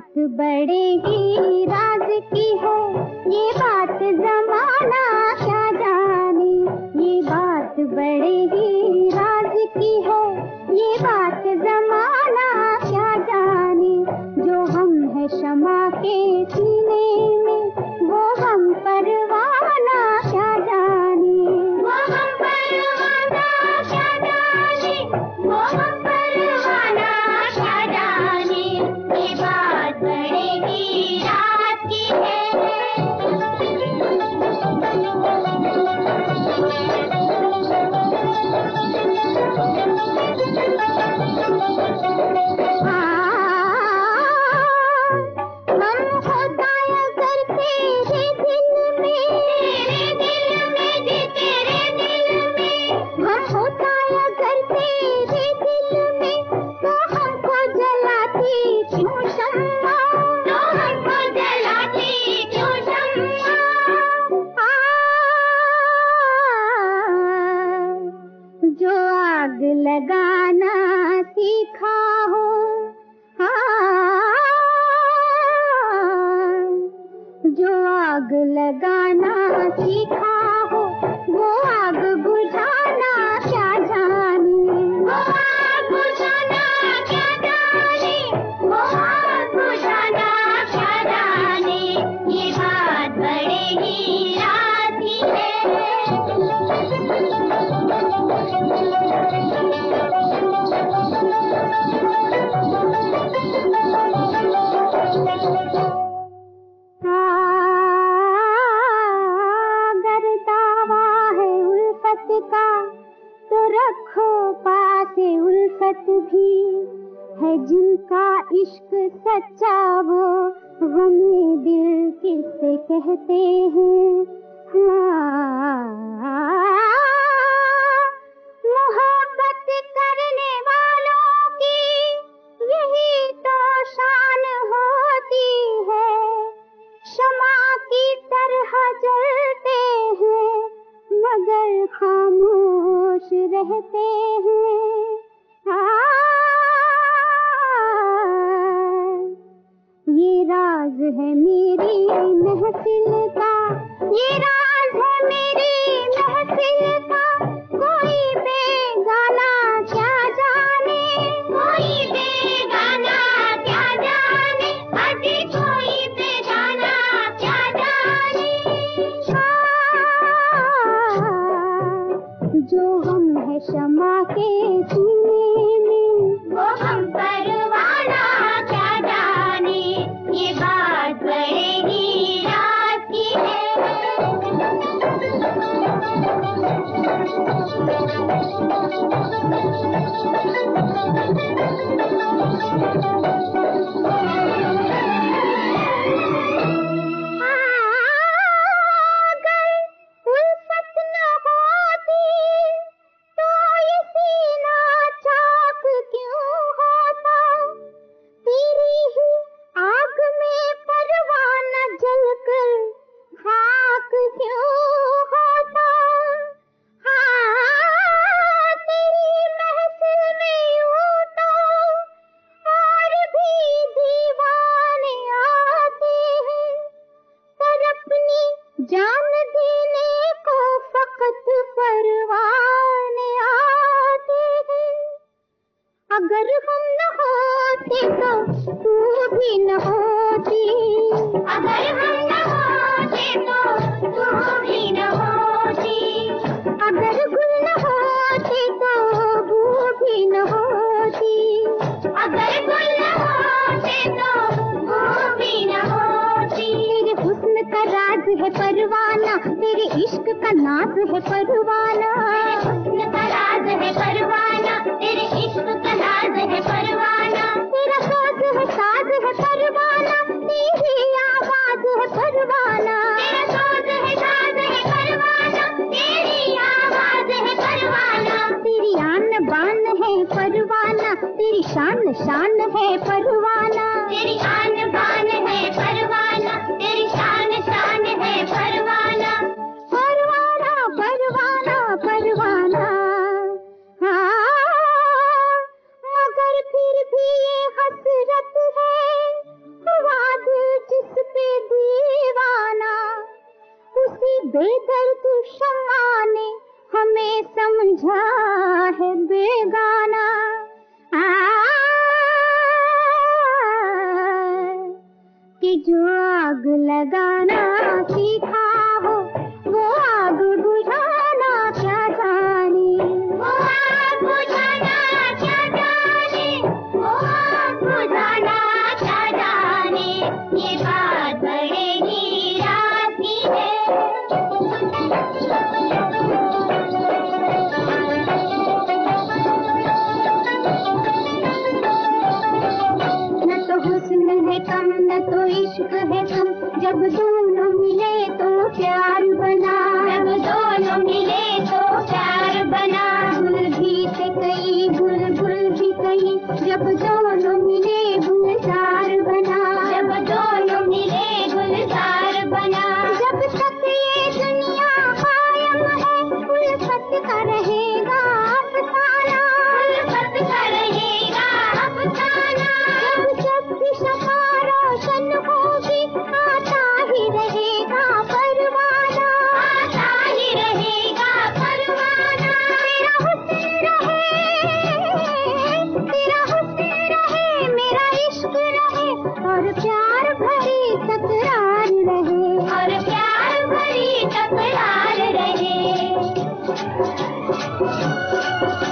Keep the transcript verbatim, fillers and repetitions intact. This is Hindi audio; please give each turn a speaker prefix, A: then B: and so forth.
A: बात बड़े ही राज की है, ये बात जमाना क्या जाने। ये बात बड़े ही राज की है, ये बात जमाना क्या जाने। जो हम है शमा के सीने में, वो हम परवाना क्या जाने। वो हम परवाना क्या जाने, वो हम परवाना क्या जाने। ये बात बड़े ही राज की है। जो आग लगाना सीखा हो, हाँ, जो आग लगाना सीखा हो, वो आग बुझाना क्या जाने। वो आग बुझाना क्या जाने, वो आग बुझाना क्या जाने। ये बात बड़े ही राज की है। तो रखो पासे उल्फत भी है, जिनका इश्क सच्चा वो गमे दिल किससे कहते हैं। हाँ, मोहब्बत करने वालों की यही तो शान होती है। शमा की तरह जलते हैं, मगर खामोश रहते हैं। ये राज है मेरी महफिल का, ये राज है मेरी महफिल का। कोई बेगाना क्या जाने, कोई बेगाना क्या जाने। अजी कोई बेगाना क्या जाने। जो हम है शमा के सीने में, वो हम परवाना क्या जाने। ये बात बड़े ही राज की है। जान देने को फकत परवाने आते हैं। अगर हम न होते तो तू भी न होती, अगर हम न होते तो तू भी न होती। अगर गुल न होते तो बू भी न होती, अगर गुल न होते तो बू भी न होती। तेरे हुस्न का राज है परवाना, तेरे इश्क का नाज है परवाना। तेरे हुस्न का राज है परवाना, तेरे इश्क का नाज है परवाना। तेरा साज है साज है परवाना, तेरी आवाज है परवाना। तेरा साज है साज है परवाना, तेरी आवाज है परवाना। तेरी आन बान है परवाना, तेरी शान शान है परवाना। तेरी आन बान है परवाना, तेरी शान शान है परवाना। परवाना परवाना परवाना, हाँ, मगर फिर भी ये हसरत है बुझा है बेगाना। आ, कि जो आग लगाना सीखा हो वो आग बुझाना क्या जाने, वो आग बुझाना क्या जाने, वो आग बुझाना क्या जाने। ये बात बड़े रात की है। न तो हुस्न है कम न तो इश्क है कम, जब दोनों मिले तो प्यार बना, जब दोनों मिले तो प्यार बना। गुल भी थे कई बुलबुल भी कई, जब दोनों मिले गुलजार बना, जब दोनों मिले गुलजार बना। जब तक ये दुनिया कायम है उल्फत का रहेगा अफसाना, उल्फत का रहेगा अफसाना। जब जब भी शफा रोशन होगी आता ही रहेगा परवाना, आता ही रहेगा परवाना। तेरा हुस्न रहे, तेरा हुस्न रहे, मेरा इश्क रहे, और प्यार भरी तकरार रहे, और प्यार भरी तकरार रहे।